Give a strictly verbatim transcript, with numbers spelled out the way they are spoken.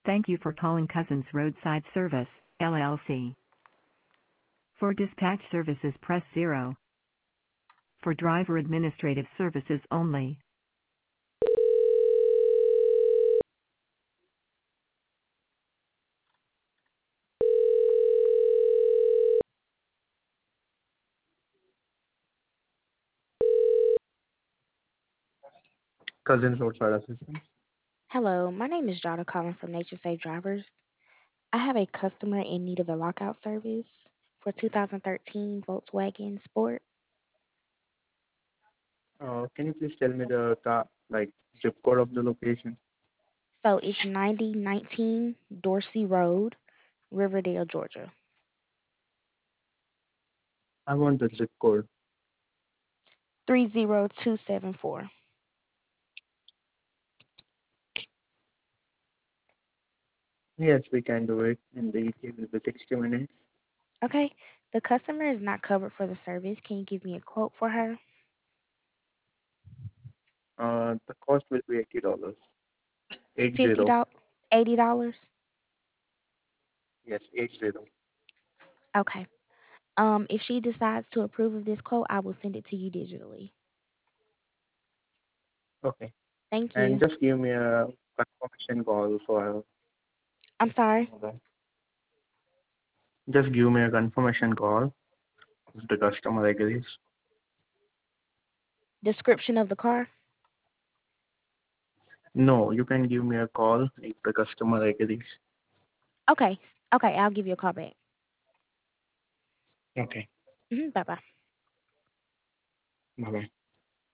Thank you for calling Cousins Roadside Service, L L C. For dispatch services press zero. For driver administrative services only. Cousins Roadside Assistance. Hello, my name is Jada calling from Nature Safe Drivers. I have a customer in need of a lockout service for two thousand thirteen Volkswagen Sport. Uh, can you please tell me the car, like zip code of the location? So it's ninety nineteen Dorsey Road, Riverdale, Georgia. I want the zip code. three zero two seven four. Yes, we can do it in the E T will be sixty minutes. Okay, the customer is not covered for the service. Can you give me a quote for her? Uh, the cost will be eighty dollars. Eight Fifty zero. dollars, eighty dollars. Yes, eight zero. Okay. Um, if she decides to approve of this quote, I will send it to you digitally. Okay. Thank And you. just give me a confirmation call for I'm sorry. okay. Just give me a confirmation call if the customer agrees. Description of the car. No, you can give me a call if the customer agrees. Okay. Okay, I'll give you a call back. Okay. Hmm. Bye bye. Bye bye.